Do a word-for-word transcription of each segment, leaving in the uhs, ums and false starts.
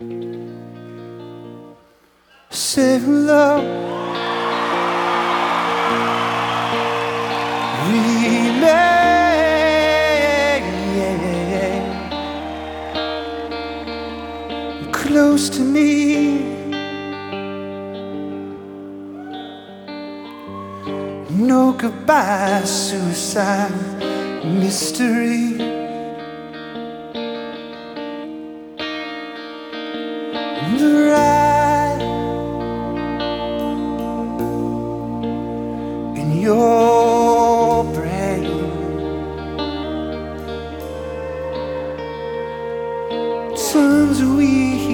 Say love remain close to me. No goodbye, suicide, mystery. The ride in your brain turns weak,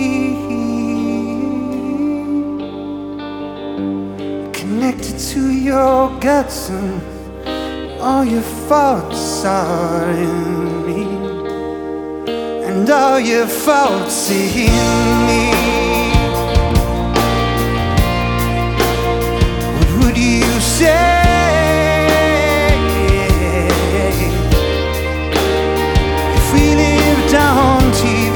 connected to your guts, and all your faults are in me, and all your faults in me. What would you say if we lived on T V?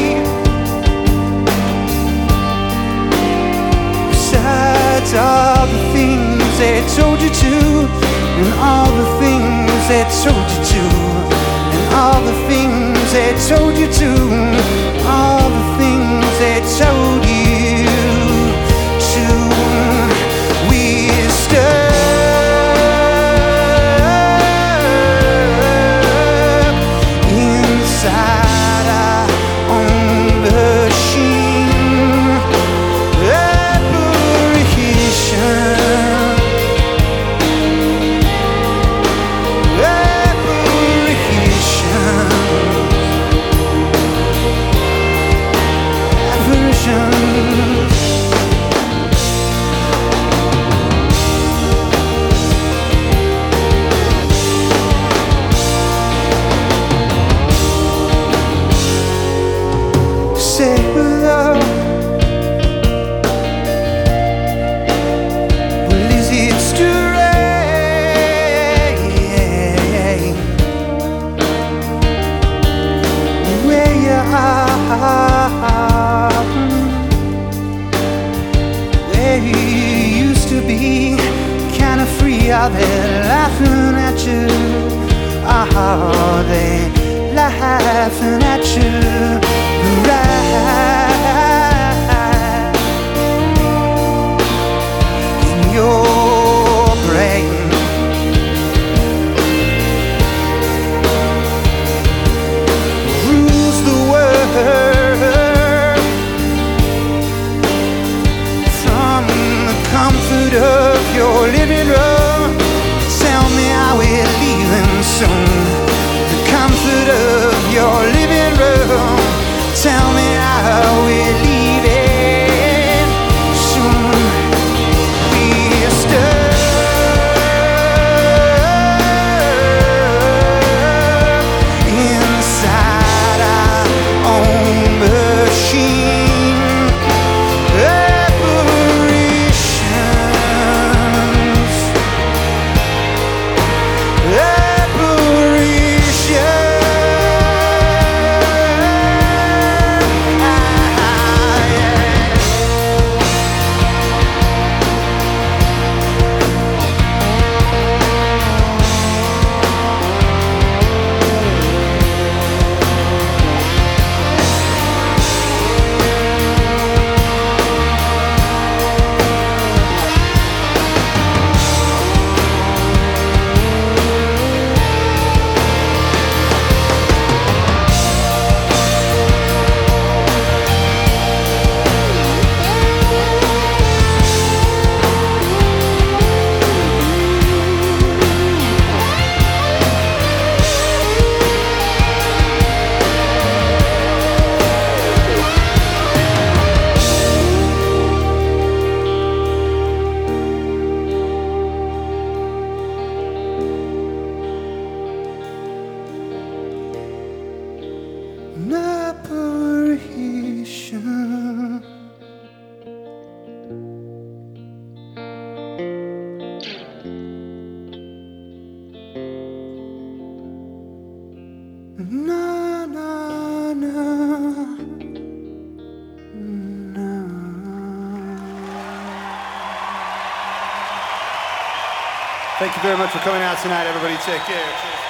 Besides all the things they told you to, and all the things they told you to, and all the things they told you to, all the things they told you to. We stuck inside our own machine. Apprehension, apprehension, aversion. Say love, well, is it strange where you are? Thank you very much for coming out tonight, everybody. Take care.